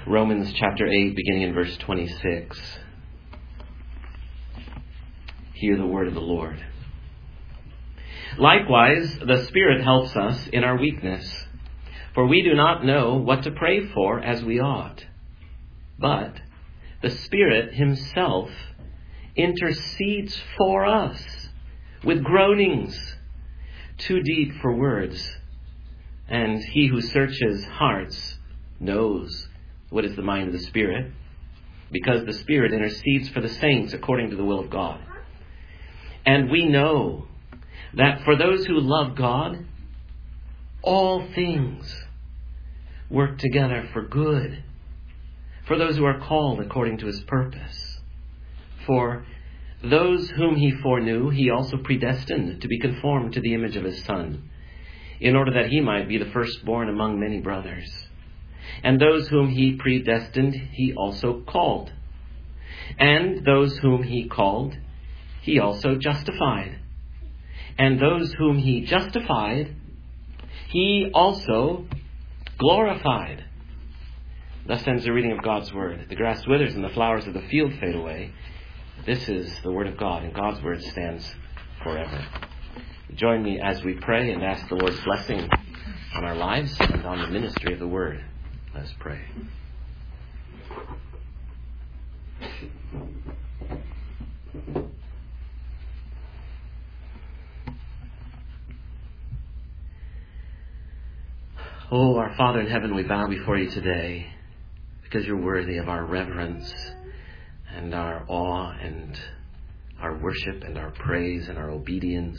Romans chapter 8, beginning in verse 26. Hear the word of the Lord. Likewise, the Spirit helps us in our weakness, for we do not know what to pray for as we ought. But the Spirit himself intercedes for us with groanings too deep for words. And he who searches hearts knows what is the mind of the Spirit, because the Spirit intercedes for the saints according to the will of God. And we know that for those who love God, all things work together for good, for those who are called according to his purpose. For those whom he foreknew, he also predestined to be conformed to the image of his Son, in order that he might be the firstborn among many brothers. And those whom he predestined, he also called. And those whom he called, he also justified. And those whom he justified, he also glorified. Thus ends the reading of God's word. The grass withers and the flowers of the field fade away. This is the word of God, and God's word stands forever. Join me as we pray and ask the Lord's blessing on our lives and on the ministry of the word. Let us pray. Oh, our Father in heaven, we bow before you today because you're worthy of our reverence and our awe and our worship and our praise and our obedience.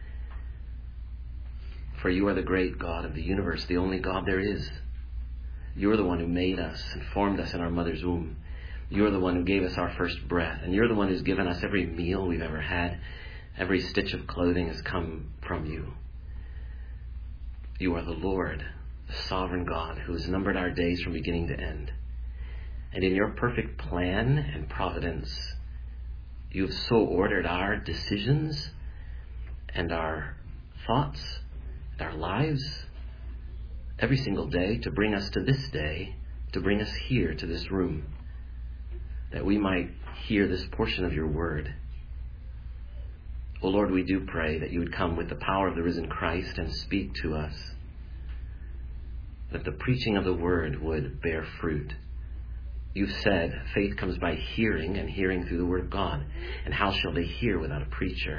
For you are the great God of the universe, the only God there is. You're the one who made us and formed us in our mother's womb. You're the one who gave us our first breath. And you're the one who's given us every meal we've ever had. Every stitch of clothing has come from you. You are the Lord, the sovereign God, who has numbered our days from beginning to end. And in your perfect plan and providence, you have so ordered our decisions and our thoughts and our lives every single day to bring us to this day, to bring us here to this room, that we might hear this portion of your word. O Lord, we do pray that you would come with the power of the risen Christ and speak to us, that the preaching of the word would bear fruit. You've said faith comes by hearing, and hearing through the word of God. And how shall they hear without a preacher?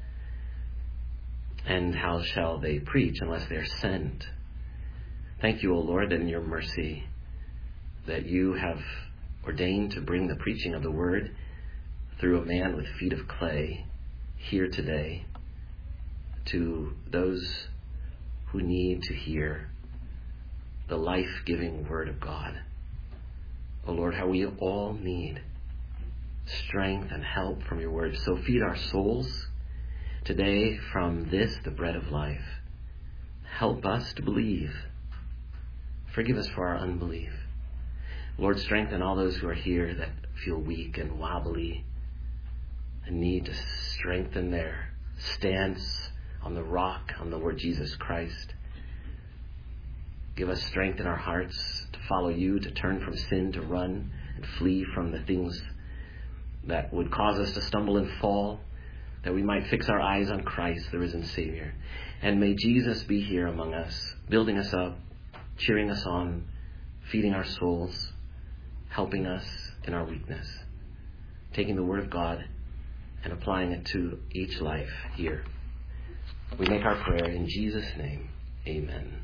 And how shall they preach unless they are sent? Thank you, O Lord, that in your mercy that you have ordained to bring the preaching of the word through a man with feet of clay here today to those who need to hear the life-giving word of God. O Lord, how we all need strength and help from your word. So feed our souls today from this, the bread of life. Help us to believe. Forgive us for our unbelief. Lord, strengthen all those who are here that feel weak and wobbly and need to strengthen their stance on the rock, on the Lord Jesus Christ. Give us strength in our hearts to follow you, to turn from sin, to run and flee from the things that would cause us to stumble and fall, that we might fix our eyes on Christ, the risen Savior. And may Jesus be here among us, building us up, cheering us on, feeding our souls, helping us in our weakness, taking the word of God and applying it to each life here. We make our prayer in Jesus' name. Amen.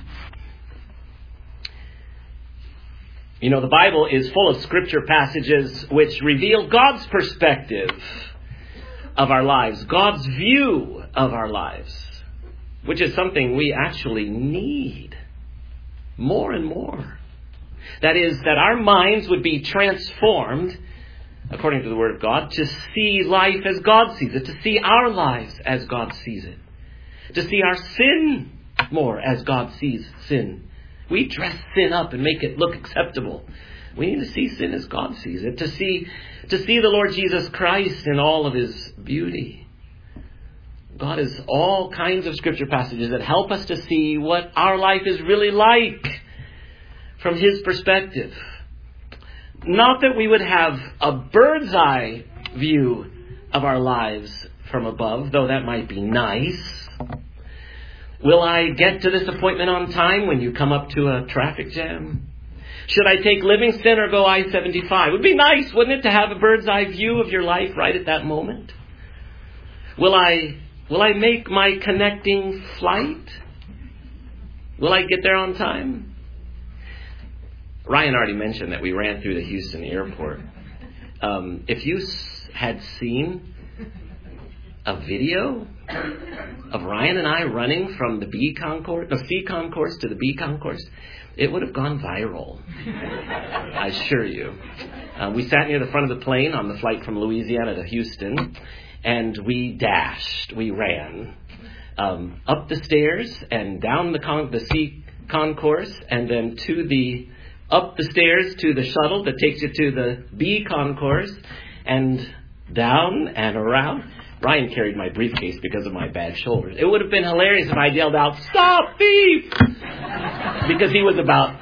You know, the Bible is full of scripture passages which reveal God's perspective of our lives, God's view of our lives, which is something we actually need more and more. That is, that our minds would be transformed, according to the Word of God, to see life as God sees it, to see our lives as God sees it, to see our sin more as God sees sin. We dress sin up and make it look acceptable. We need to see sin as God sees it, to see the Lord Jesus Christ in all of his beauty. God has all kinds of scripture passages that help us to see what our life is really like from his perspective. Not that we would have a bird's eye view of our lives from above, though that might be nice. Will I get to this appointment on time when you come up to a traffic jam? Should I take Livingston or go I-75? It would be nice, wouldn't it, to have a bird's eye view of your life right at that moment? Will I make my connecting flight? Will I get there on time? Ryan already mentioned that we ran through the Houston airport. If you had seen a video of Ryan and I running from the C concourse to the B concourse, it would have gone viral. I assure you. We sat near the front of the plane on the flight from Louisiana to Houston, and we dashed. We ran up the stairs and down the C concourse, and then up the stairs to the shuttle that takes you to the B concourse, and down and around. Ryan carried my briefcase because of my bad shoulders. It would have been hilarious if I yelled out, "Stop, thief!" because he was about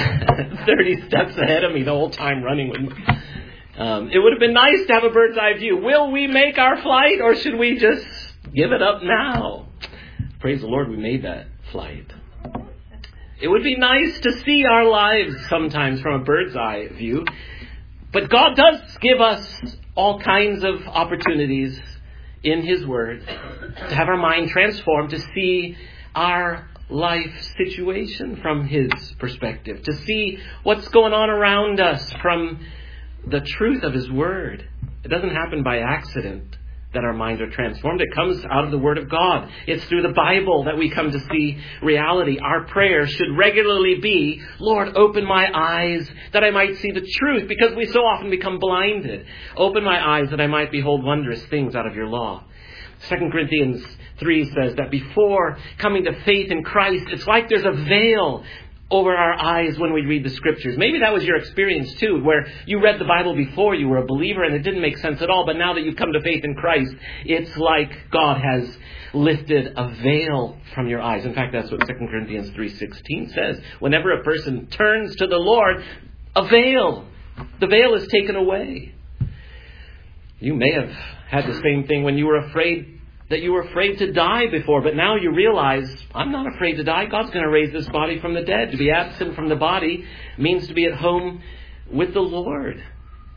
30 steps ahead of me the whole time running with me. It would have been nice to have a bird's eye view. Will we make our flight, or should we just give it up now? Praise the Lord, we made that flight. It would be nice to see our lives sometimes from a bird's eye view. But God does give us all kinds of opportunities in His Word to have our mind transformed, to see our life situation from His perspective, to see what's going on around us from the truth of His Word. It doesn't happen by accident that our minds are transformed. It comes out of the Word of God. It's through the Bible that we come to see reality. Our prayer should regularly be, "Lord, open my eyes that I might see the truth," because we so often become blinded. Open my eyes that I might behold wondrous things out of your law. 2 Corinthians 3 says that before coming to faith in Christ, it's like there's a veil over our eyes when we read the Scriptures. Maybe that was your experience too, where you read the Bible before you were a believer and it didn't make sense at all, but now that you've come to faith in Christ, it's like God has lifted a veil from your eyes. In fact, that's what 2 Corinthians 3:16 says. Whenever a person turns to the Lord, the veil is taken away. You may have had the same thing when you were afraid to die before, but now you realize, I'm not afraid to die. God's going to raise this body from the dead. To be absent from the body means to be at home with the Lord.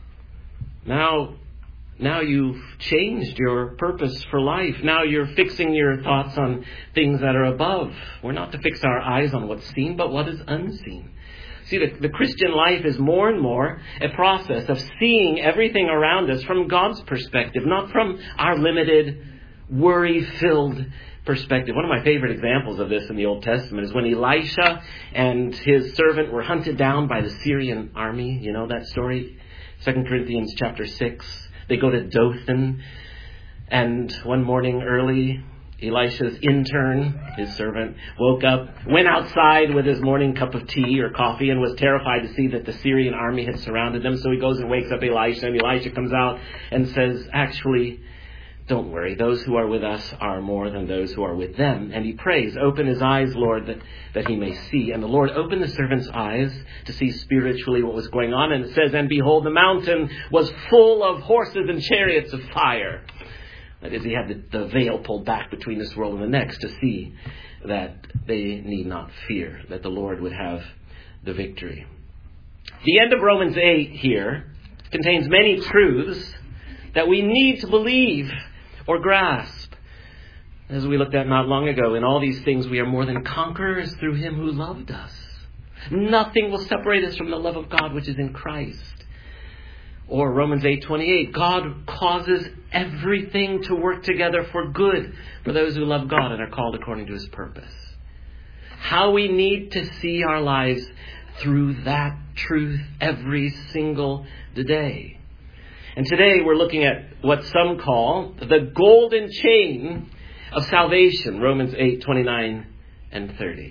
Now you've changed your purpose for life. Now you're fixing your thoughts on things that are above. We're not to fix our eyes on what's seen, but what is unseen. See, the Christian life is more and more a process of seeing everything around us from God's perspective, not from our limited, worry-filled perspective. One of my favorite examples of this in the Old Testament is when Elisha and his servant were hunted down by the Syrian army. You know that story? 2 Corinthians chapter 6. They go to Dothan, and one morning early, Elisha's intern, his servant, woke up, went outside with his morning cup of tea or coffee, and was terrified to see that the Syrian army had surrounded them. So he goes and wakes up Elisha, and Elisha comes out and says, "Actually, don't worry, those who are with us are more than those who are with them." And he prays, "Open his eyes, Lord, that he may see." And the Lord opened the servant's eyes to see spiritually what was going on. And it says, "And behold, the mountain was full of horses and chariots of fire." That is, he had the veil pulled back between this world and the next to see that they need not fear, that the Lord would have the victory. The end of Romans 8 here contains many truths that we need to believe or grasp. As we looked at not long ago, in all these things we are more than conquerors through Him who loved us. Nothing will separate us from the love of God which is in Christ. Or Romans 8:28, God causes everything to work together for good for those who love God and are called according to His purpose. How we need to see our lives through that truth every single day. And today we're looking at what some call the golden chain of salvation, Romans 8:29 and 30.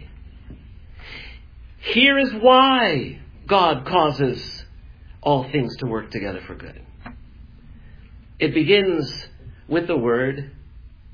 Here is why God causes all things to work together for good. It begins with the word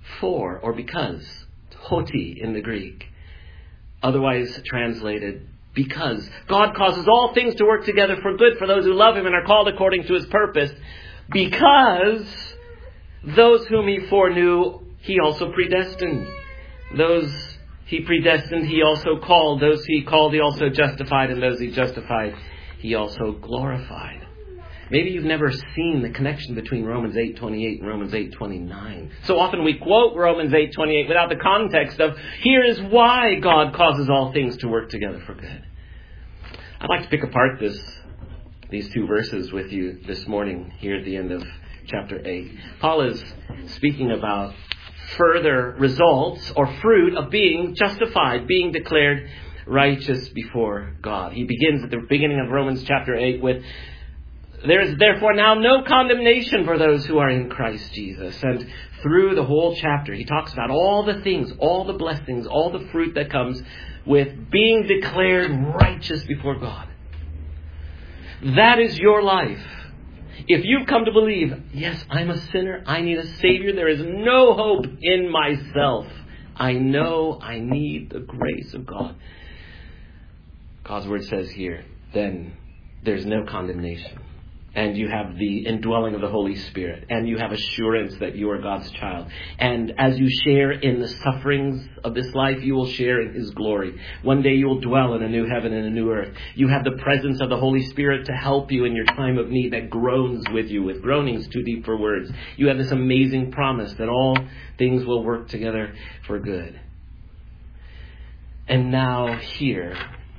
for or because, hoti in the Greek, otherwise translated Because God causes all things to work together for good for those who love Him and are called according to His purpose. Because those whom He foreknew, He also predestined. Those He predestined, He also called. Those He called, He also justified. And those He justified, He also glorified. Maybe you've never seen the connection between Romans 8:28 and Romans 8:29. So often we quote Romans 8:28 without the context of, here is why God causes all things to work together for good. I'd like to pick apart these two verses with you this morning here at the end of chapter 8. Paul is speaking about further results or fruit of being justified, being declared righteous before God. He begins at the beginning of Romans chapter 8 with, there is therefore now no condemnation for those who are in Christ Jesus. And through the whole chapter, he talks about all the things, all the blessings, all the fruit that comes with being declared righteous before God. That is your life. If you've come to believe, yes, I'm a sinner, I need a Savior, there is no hope in myself. I know I need the grace of God. God's word says here, then there's no condemnation. And you have the indwelling of the Holy Spirit. And you have assurance that you are God's child. And as you share in the sufferings of this life, you will share in His glory. One day you will dwell in a new heaven and a new earth. You have the presence of the Holy Spirit to help you in your time of need, that groans with you with groanings too deep for words. You have this amazing promise that all things will work together for good. And now here,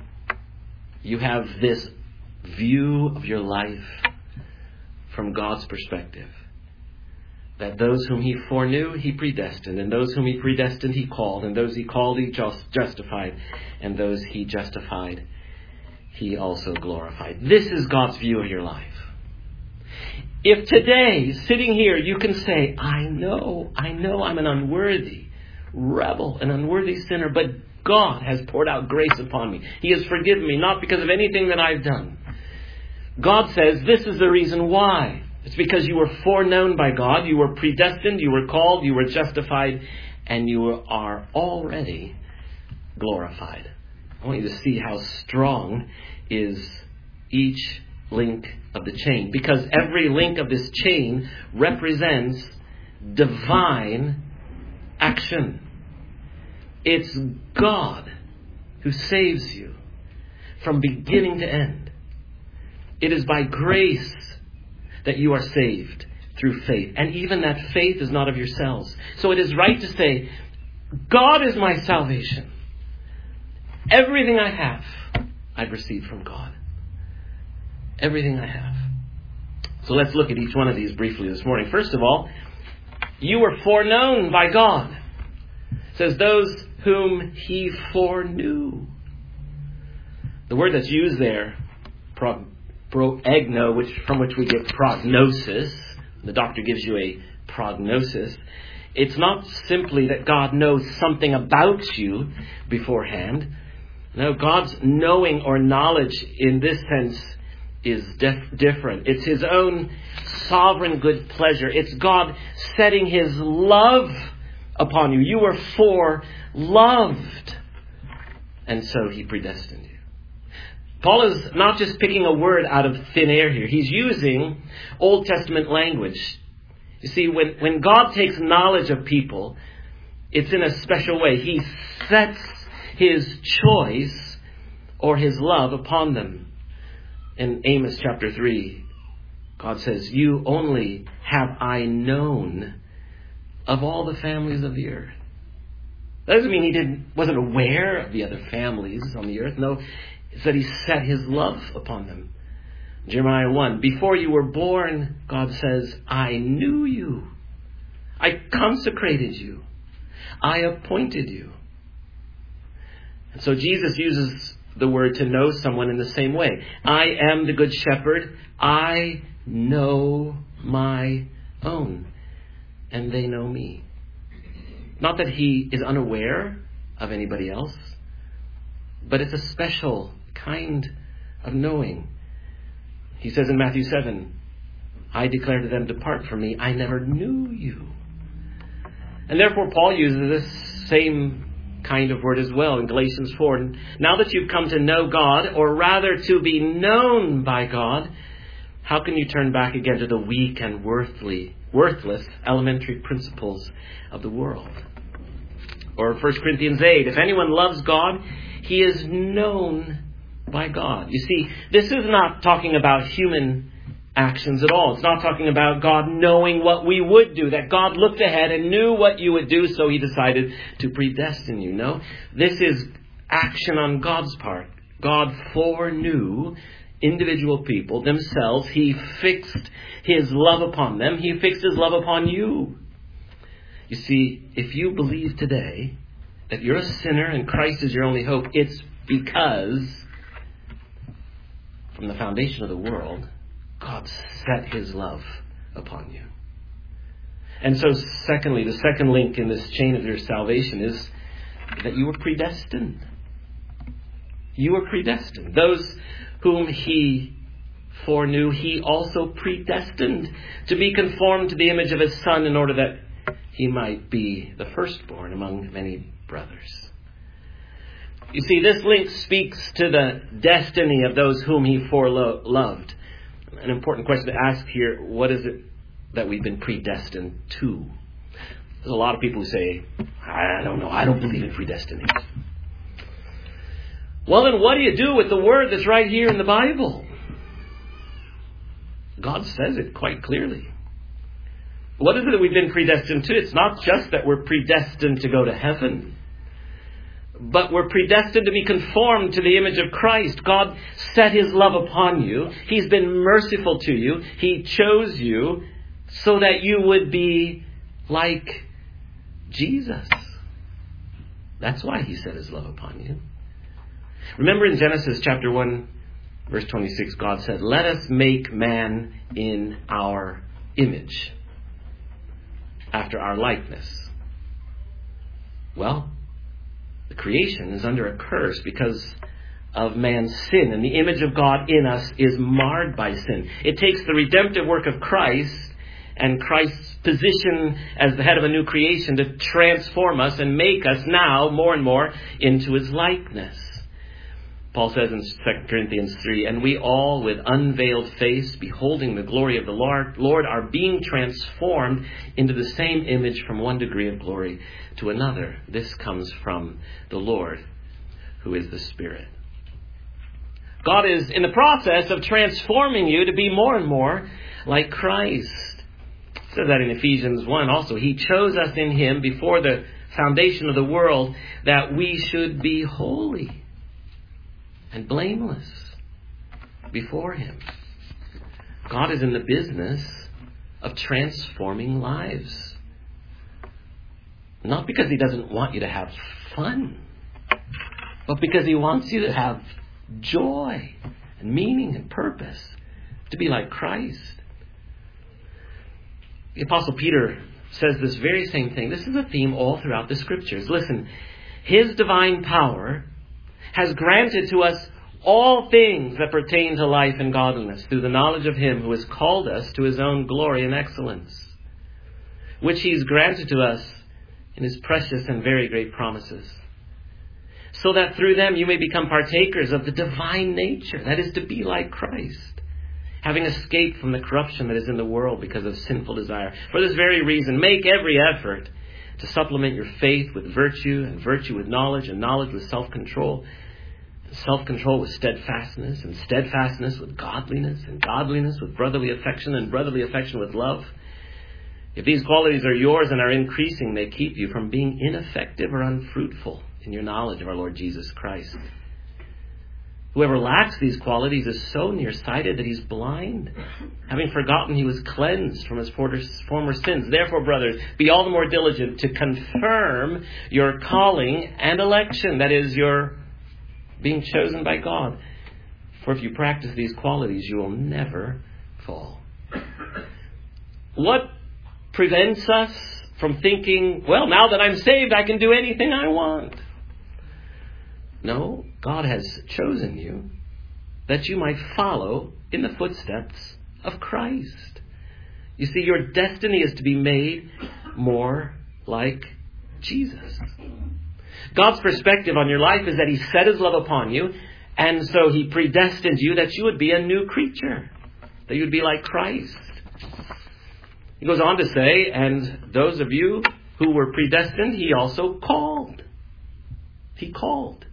you have this view of your life from God's perspective. That those whom He foreknew, He predestined. And those whom He predestined, He called. And those He called, He justified. And those He justified, He also glorified. This is God's view of your life. If today, sitting here, you can say, I know I'm an unworthy rebel, an unworthy sinner, but God has poured out grace upon me. He has forgiven me, not because of anything that I've done. God says this is the reason why. It's because you were foreknown by God, you were predestined, you were called, you were justified, and you are already glorified. I want you to see how strong is each link of the chain. Because every link of this chain represents divine action. It's God who saves you from beginning to end. It is by grace that you are saved through faith. And even that faith is not of yourselves. So it is right to say, God is my salvation. Everything I have, I've received from God. Everything I have. So let's look at each one of these briefly this morning. First of all, you were foreknown by God. It says those whom He foreknew. The word that's used there, proegno, from which we get prognosis. The doctor gives you a prognosis. It's not simply that God knows something about you beforehand. No, God's knowing or knowledge in this sense is different. It's His own sovereign good pleasure. It's God setting His love upon you. You were foreloved. And so He predestined you. Paul is not just picking a word out of thin air here. He's using Old Testament language. You see, when God takes knowledge of people, it's in a special way. He sets His choice or His love upon them. In Amos chapter 3, God says, you only have I known of all the families of the earth. That doesn't mean He wasn't aware of the other families on the earth. No, it's that He set His love upon them. Jeremiah 1, before you were born, God says, I knew you. I consecrated you. I appointed you. And so Jesus uses the word to know someone in the same way. I am the good shepherd. I know my own, and they know me. Not that He is unaware of anybody else, but it's a special kind of knowing. He says in Matthew 7, I declare to them, depart from me, I never knew you. And therefore Paul uses this same kind of word as well in Galatians 4. Now that you've come to know God, or rather to be known by God, how can you turn back again to the weak and worthless elementary principles of the world? Or 1 Corinthians 8, if anyone loves God, he is known by God. You see, this is not talking about human actions at all. It's not talking about God knowing what we would do, that God looked ahead and knew what you would do, so he decided to predestine you. No, this is action on God's part. God foreknew individual people themselves. He fixed his love upon them. He fixed his love upon you. You see, if you believe today that you're a sinner and Christ is your only hope, it's because from the foundation of the world, God set his love upon you. And so secondly, the second link in this chain of your salvation is that you were predestined. You were predestined. Those whom he foreknew, he also predestined to be conformed to the image of his Son in order that he might be the firstborn among many brothers. You see, this link speaks to the destiny of those whom he foreloved. An important question to ask here, what is it that we've been predestined to? There's a lot of people who say, I don't know, I don't believe in predestination. Well, then what do you do with the word that's right here in the Bible? God says it quite clearly. What is it that we've been predestined to? It's not just that we're predestined to go to heaven, but we're predestined to be conformed to the image of Christ. God set his love upon you. He's been merciful to you. He chose you so that you would be like Jesus. That's why he set his love upon you. Remember in Genesis chapter 1, verse 26, God said, "Let us make man in our image, after our likeness." Well, the creation is under a curse because of man's sin, and the image of God in us is marred by sin. It takes the redemptive work of Christ and Christ's position as the head of a new creation to transform us and make us now more and more into his likeness. Paul says in 2 Corinthians 3, "And we all with unveiled face, beholding the glory of the Lord, are being transformed into the same image from one degree of glory to another." This comes from the Lord, who is the Spirit. God is in the process of transforming you to be more and more like Christ. It says that in Ephesians 1 also. He chose us in him before the foundation of the world that we should be holy and blameless before him. God is in the business of transforming lives. Not because he doesn't want you to have fun, but because he wants you to have joy and meaning and purpose, to be like Christ. The Apostle Peter says this very same thing. This is a theme all throughout the Scriptures. Listen, his divine power has granted to us all things that pertain to life and godliness through the knowledge of him who has called us to his own glory and excellence, which he's granted to us in his precious and very great promises, so that through them you may become partakers of the divine nature, that is, to be like Christ, having escaped from the corruption that is in the world because of sinful desire. For this very reason, make every effort to supplement your faith with virtue, and virtue with knowledge, and knowledge with self-control, and self-control with steadfastness, and steadfastness with godliness, and godliness with brotherly affection, and brotherly affection with love. If these qualities are yours and are increasing, they keep you from being ineffective or unfruitful in your knowledge of our Lord Jesus Christ. Whoever lacks these qualities is so nearsighted that he's blind, having forgotten he was cleansed from his former sins. Therefore, brothers, be all the more diligent to confirm your calling and election, that is, your being chosen by God. For if you practice these qualities, you will never fall. What prevents us from thinking, well, now that I'm saved, I can do anything I want? No, God has chosen you that you might follow in the footsteps of Christ. You see, your destiny is to be made more like Jesus. God's perspective on your life is that He set His love upon you, and so He predestined you that you would be a new creature, that you would be like Christ. He goes on to say, and those of you who were predestined, He also called. He called.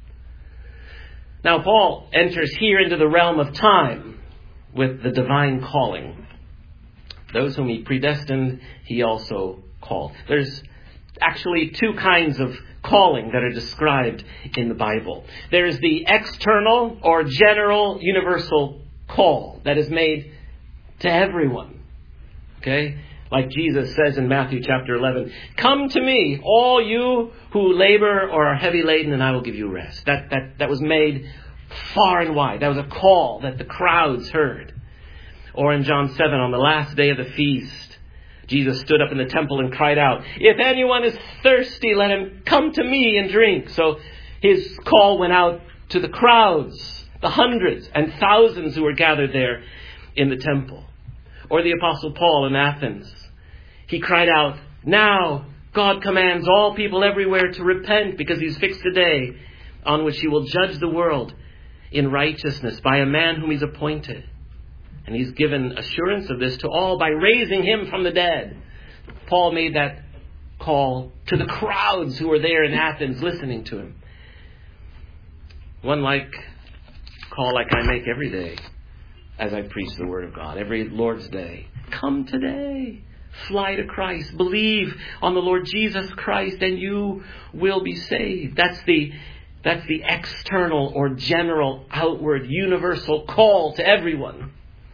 Now, Paul enters here into the realm of time with the divine calling. Those whom He predestined, He also called. There's actually two kinds of calling that are described in the Bible. There's the external or general universal call that is made to everyone. Okay? Like Jesus says in Matthew chapter 11, "Come to me, all you who labor or are heavy laden, and I will give you rest." That was made far and wide. That was a call that the crowds heard. Or in John 7, on the last day of the feast, Jesus stood up in the temple and cried out, "If anyone is thirsty, let him come to me and drink." So His call went out to the crowds, the hundreds and thousands who were gathered there in the temple. Or the Apostle Paul in Athens. He cried out, "Now God commands all people everywhere to repent, because He's fixed a day on which He will judge the world in righteousness by a man whom He's appointed." And He's given assurance of this to all by raising Him from the dead. Paul made that call to the crowds who were there in Athens listening to him. One call like I make every day as I preach the Word of God, every Lord's Day. Come today. Fly to Christ. Believe on the Lord Jesus Christ and you will be saved. That's the external or general, outward, universal call to everyone.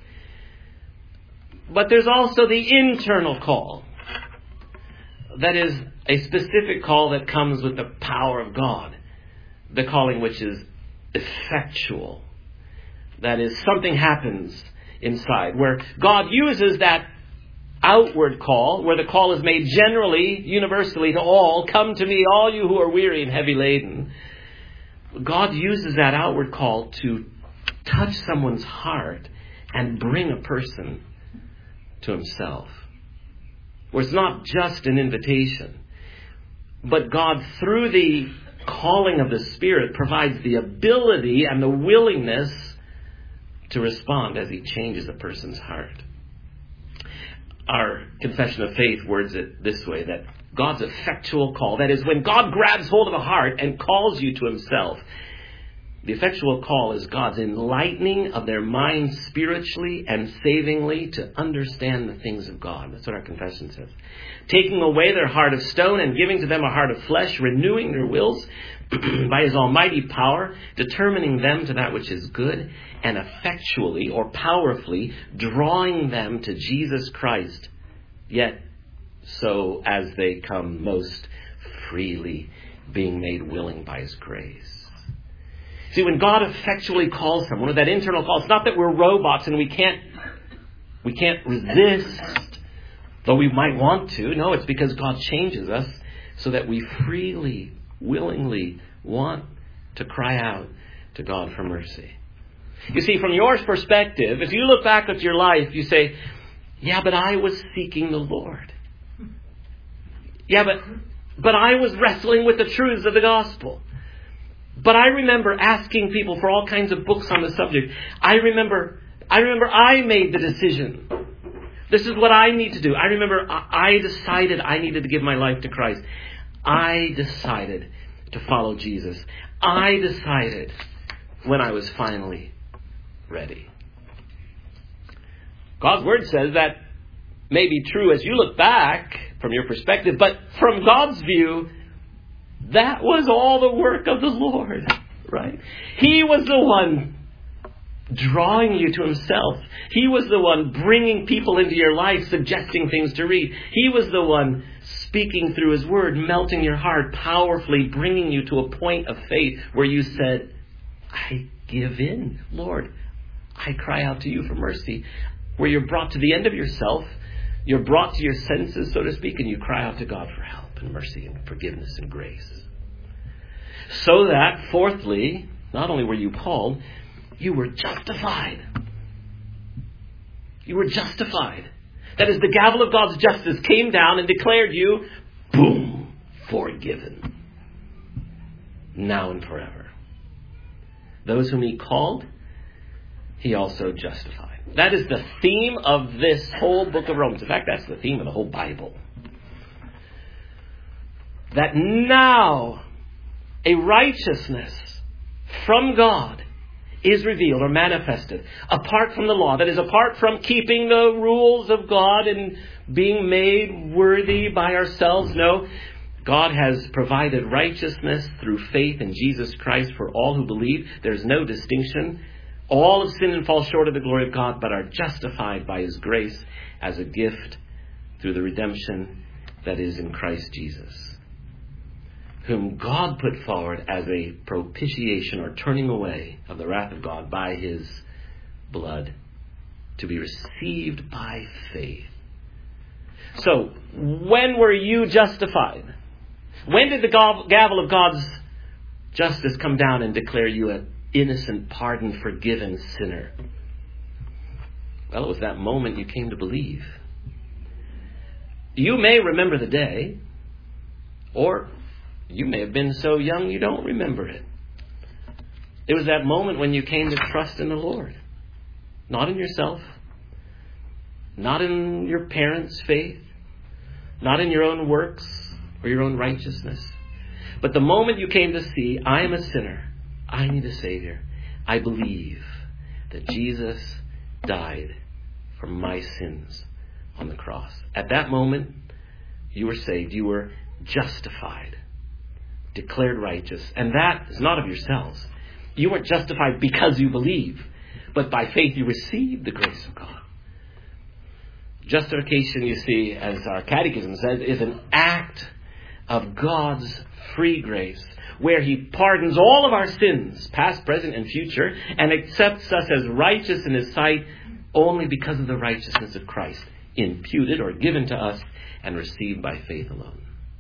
But there's also the internal call. That is a specific call that comes with the power of God. The calling which is effectual. That is, something happens inside where God uses that outward call, where the call is made generally, universally to all. "Come to me, all you who are weary and heavy laden." God uses that outward call to touch someone's heart and bring a person to Himself. Where it's not just an invitation, but God, through the calling of the Spirit, provides the ability and the willingness to respond as He changes a person's heart. Our confession of faith words it this way, that God's effectual call, that is, when God grabs hold of a heart and calls you to Himself, the effectual call is God's enlightening of their minds spiritually and savingly to understand the things of God. That's what our confession says. Taking away their heart of stone and giving to them a heart of flesh, renewing their wills by His almighty power, determining them to that which is good, and effectually or powerfully drawing them to Jesus Christ, yet so as they come most freely, being made willing by His grace. See, when God effectually calls someone, with that internal call, it's not that we're robots and we can't resist, though we might want to. No, it's because God changes us so that we freely, willingly want to cry out to God for mercy. You see, from your perspective, if you look back at your life, you say, "Yeah, but I was seeking the Lord. Yeah, but I was wrestling with the truths of the gospel. But I remember asking people for all kinds of books on the subject. I remember I made the decision. This is what I need to do. I remember I decided I needed to give my life to Christ. I decided to follow Jesus. I decided when I was finally ready." God's Word says that may be true as you look back from your perspective, but from God's view, that was all the work of the Lord, right? He was the one drawing you to Himself. He was the one bringing people into your life, suggesting things to read. He was the one speaking through His Word, melting your heart, powerfully bringing you to a point of faith where you said, "I give in, Lord. I cry out to you for mercy." Where you're brought to the end of yourself, you're brought to your senses, so to speak, and you cry out to God for help and mercy and forgiveness and grace. So that, fourthly, not only were you called, you were justified. You were justified. That is, the gavel of God's justice came down and declared you, boom, forgiven. now and forever. Those whom he called, he also justified. That is the theme of this whole book of Romans. In fact, that's the theme of the whole Bible. That now a righteousness from God is revealed or manifested apart from the law. That is, apart from keeping the rules of God and being made worthy by ourselves. No, God has provided righteousness through faith in Jesus Christ for all who believe. There's no distinction. All have sinned and fall short of the glory of God, but are justified by his grace as a gift through the redemption that is in Christ Jesus, whom God put forward as a propitiation or turning away of the wrath of God by his blood to be received by faith. So, when were you justified? When did the gavel of God's justice come down and declare you an innocent, pardoned, forgiven sinner? Well, it was that moment you came to believe. You may remember the day, or you may have been so young you don't remember it. It was that moment when you came to trust in the Lord. Not in yourself. Not in your parents' faith. Not in your own works or your own righteousness. But the moment you came to see, I am a sinner. I need a Savior. I believe that Jesus died for my sins on the cross. At that moment, you were saved. You were justified. Declared righteous. And that is not of yourselves. You weren't justified because you believe, but by faith you received the grace of God. Justification, you see, as our catechism says, is an act of God's free grace, where he pardons all of our sins, past, present, and future, and accepts us as righteous in his sight only because of the righteousness of Christ, imputed or given to us and received by faith alone.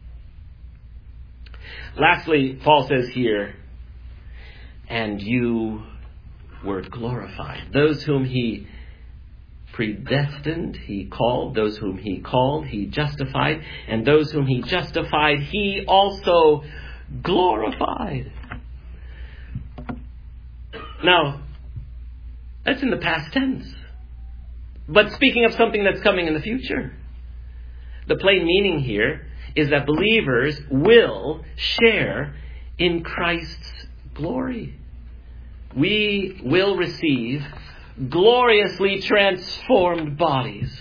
Lastly, Paul says here, and you were glorified. Those whom he predestined, he called. Those whom he called, he justified. And those whom he justified, he also glorified. Now, that's in the past tense. But speaking of something that's coming in the future. The plain meaning here is that believers will share in Christ's glory. We will receive gloriously transformed bodies.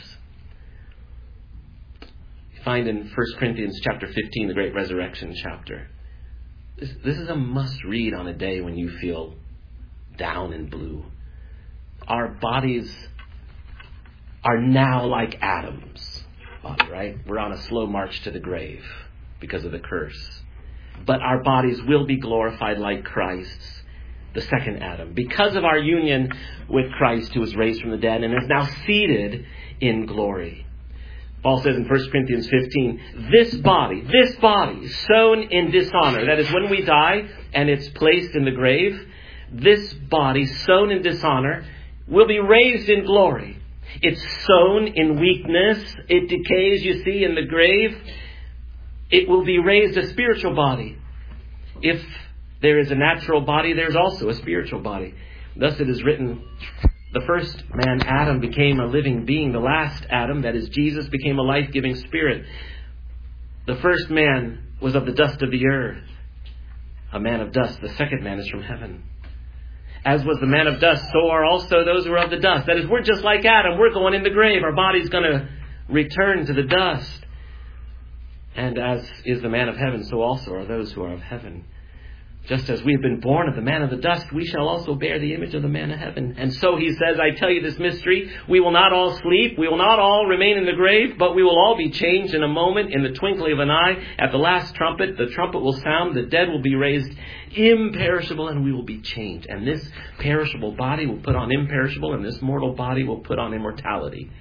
You find in 1 Corinthians chapter 15, the great resurrection chapter. This is a must read on a day when you feel down and blue. Our bodies are now like Adam's body, right? We're on a slow march to the grave because of the curse. But our bodies will be glorified like Christ's, the second Adam, because of our union with Christ, who was raised from the dead and is now seated in glory. Paul says in 1 Corinthians 15, this body sown in dishonor, that is when we die and it's placed in the grave, this body sown in dishonor will be raised in glory. It's sown in weakness. It decays, you see, in the grave. It will be raised a spiritual body. If there is a natural body, there's also a spiritual body. Thus it is written, the first man, Adam, became a living being. The last Adam, that is Jesus, became a life-giving spirit. The first man was of the dust of the earth, a man of dust. The second man is from heaven. As was the man of dust, so are also those who are of the dust. That is, we're just like Adam. We're going in the grave. Our body's going to return to the dust. And as is the man of heaven, so also are those who are of heaven. Just as we have been born of the man of the dust, we shall also bear the image of the man of heaven. And so he says, I tell you this mystery, we will not all sleep, we will not all remain in the grave, but we will all be changed in a moment, in the twinkling of an eye. At the last trumpet, the trumpet will sound, the dead will be raised imperishable, and we will be changed. And this perishable body will put on imperishable, and this mortal body will put on immortality.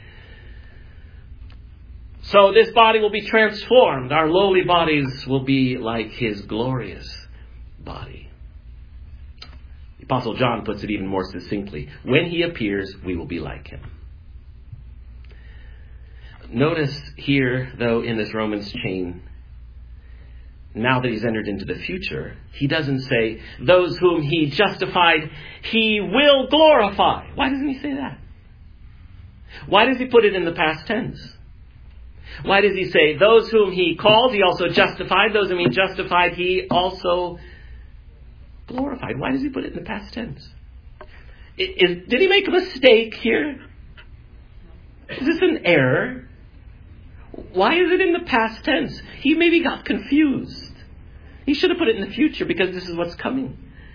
So this body will be transformed. Our lowly bodies will be like his glorious body. The Apostle John puts it even more succinctly. When he appears, we will be like him. Notice here, though, in this Romans chain, now that he's entered into the future, he doesn't say, those whom he justified, he will glorify. Why doesn't he say that? Why does he put it in the past tense? Why does he say, those whom he called, he also justified. Those whom he justified, he also glorified. Why does he put it in the past tense? Did he make a mistake here? Is this an error? Why is it in the past tense? He maybe got confused. He should have put it in the future because this is what's coming.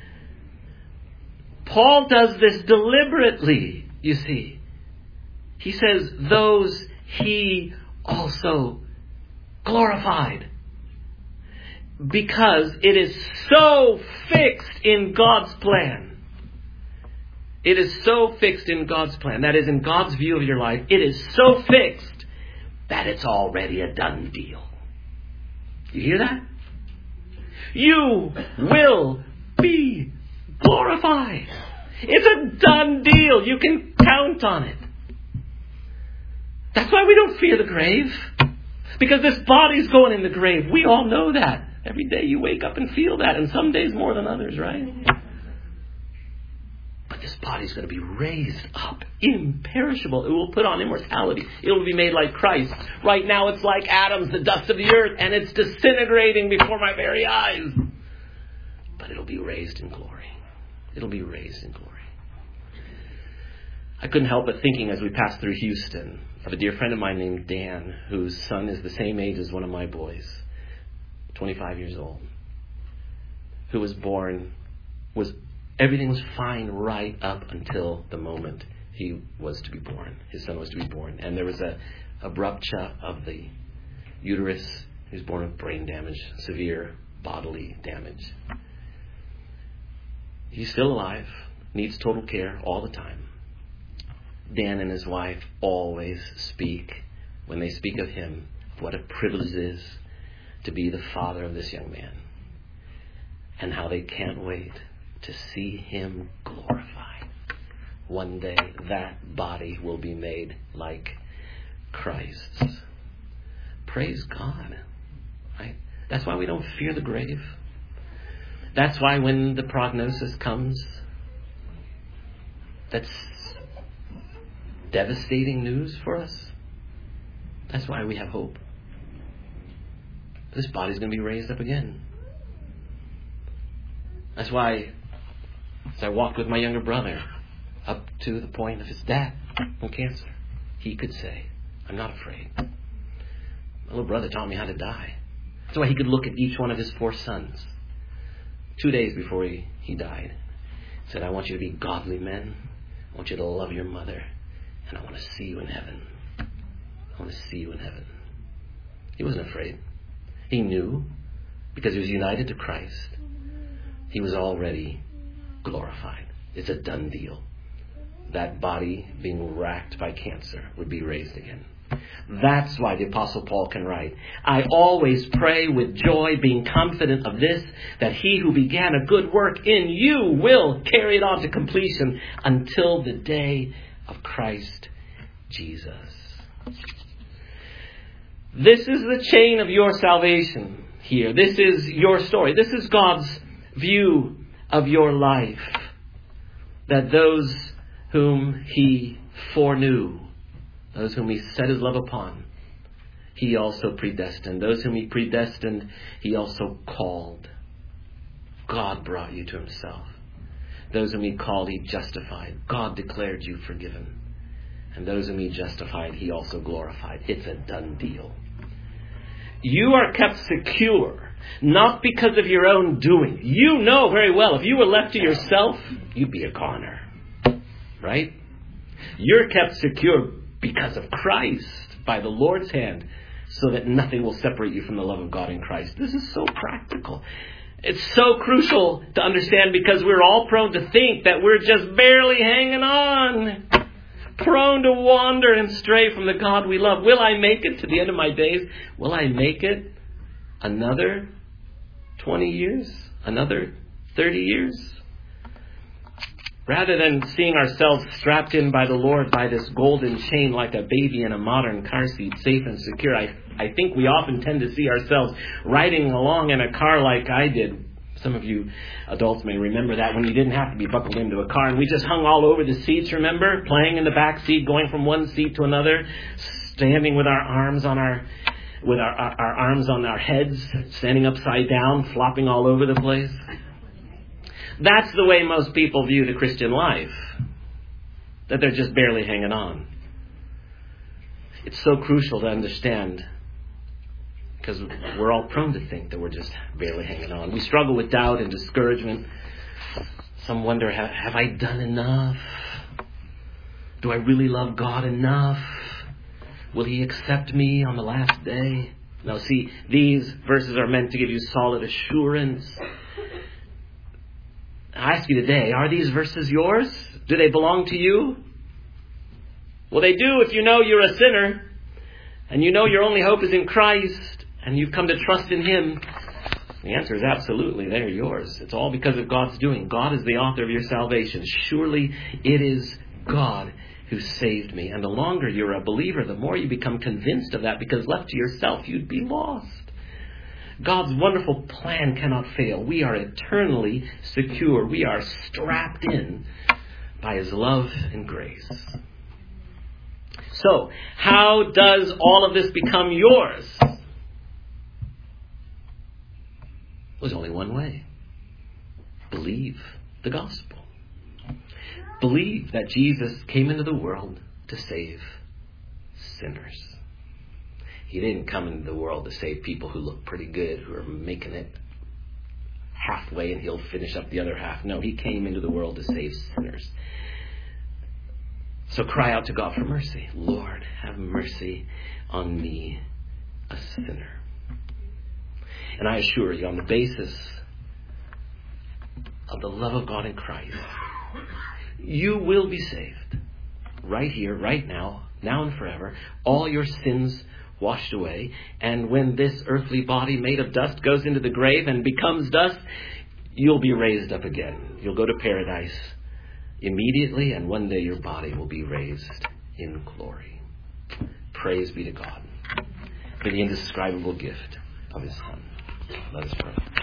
Paul does this deliberately, you see. He says, those he also glorified. Because it is so fixed in God's plan. It is so fixed in God's plan. That is, in God's view of your life, it is so fixed that it's already a done deal. You hear that? You will be glorified. It's a done deal. You can count on it. That's why we don't fear the grave. Because this body's going in the grave. We all know that. Every day you wake up and feel that. And some days more than others, right? But this body's going to be raised up, imperishable. It will put on immortality. It will be made like Christ. Right now it's like atoms, the dust of the earth, and it's disintegrating before my very eyes. But it'll be raised in glory. It'll be raised in glory. I couldn't help but thinking as we passed through Houston of a dear friend of mine named Dan, whose son is the same age as one of my boys, 25 years old, who was born, everything was fine right up until the moment he was to be born. His son was to be born. And there was a rupture of the uterus. He was born with brain damage, severe bodily damage. He's still alive, needs total care all the time. Dan and his wife always speak, when they speak of him, what a privilege it is to be the father of this young man. And how they can't wait to see him glorified. One day that body will be made like Christ's. Praise God. Right? That's why we don't fear the grave. That's why when the prognosis comes, that's devastating news for us. That's why we have hope. This body's going to be raised up again. That's why, as I walked with my younger brother up to the point of his death from cancer, he could say, I'm not afraid. My little brother taught me how to die. That's why he could look at each one of his 4 sons 2 days before he died. He said, I want you to be godly men. I want you to love your mother. And I want to see you in heaven. I want to see you in heaven. He wasn't afraid. He knew, because he was united to Christ, he was already glorified. It's a done deal. That body being racked by cancer would be raised again. That's why the Apostle Paul can write, I always pray with joy, being confident of this, that he who began a good work in you will carry it on to completion until the day of Christ Jesus. This is the chain of your salvation here. This is your story. This is God's view of your life. That those whom he foreknew, those whom he set his love upon, he also predestined. Those whom he predestined, he also called. God brought you to himself. Those whom he called, he justified. God declared you forgiven. And those whom he justified, he also glorified. It's a done deal. You are kept secure, not because of your own doing. You know very well, if you were left to yourself, you'd be a goner. Right? You're kept secure because of Christ, by the Lord's hand, so that nothing will separate you from the love of God in Christ. This is so practical. It's so crucial to understand, because we're all prone to think that we're just barely hanging on. Prone to wander and stray from the God we love. Will I make it to the end of my days? Will I make it another 20 years? Another 30 years? Rather than seeing ourselves strapped in by the Lord by this golden chain like a baby in a modern car seat, safe and secure, I think we often tend to see ourselves riding along in a car like I did. Some of you adults may remember that, when you didn't have to be buckled into a car and we just hung all over the seats, remember? Playing in the back seat, going from one seat to another, standing with our arms on our arms on our heads, standing upside down, flopping all over the place. That's the way most people view the Christian life, that they're just barely hanging on. It's so crucial to understand, because we're all prone to think that we're just barely hanging on. We struggle with doubt and discouragement. Some wonder, have I done enough? Do I really love God enough? Will He accept me on the last day? Now see, these verses are meant to give you solid assurance. I ask you today, are these verses yours? Do they belong to you? Well, they do if you know you're a sinner and you know your only hope is in Christ and you've come to trust in Him. The answer is absolutely, they're yours. It's all because of God's doing. God is the author of your salvation. Surely it is God who saved me. And the longer you're a believer, the more you become convinced of that, because left to yourself, you'd be lost. God's wonderful plan cannot fail. We are eternally secure. We are strapped in by His love and grace. So, how does all of this become yours? There's only one way. Believe the gospel. Believe that Jesus came into the world to save sinners. He didn't come into the world to save people who look pretty good, who are making it halfway and He'll finish up the other half. No, He came into the world to save sinners. So cry out to God for mercy. Lord, have mercy on me, a sinner. And I assure you, on the basis of the love of God in Christ, you will be saved. Right here, right now and forever. All your sins washed away. And when this earthly body made of dust goes into the grave and becomes dust, you'll be raised up again. You'll go to paradise immediately, and one day your body will be raised in glory. Praise be to God for the indescribable gift of His Son. Let us pray.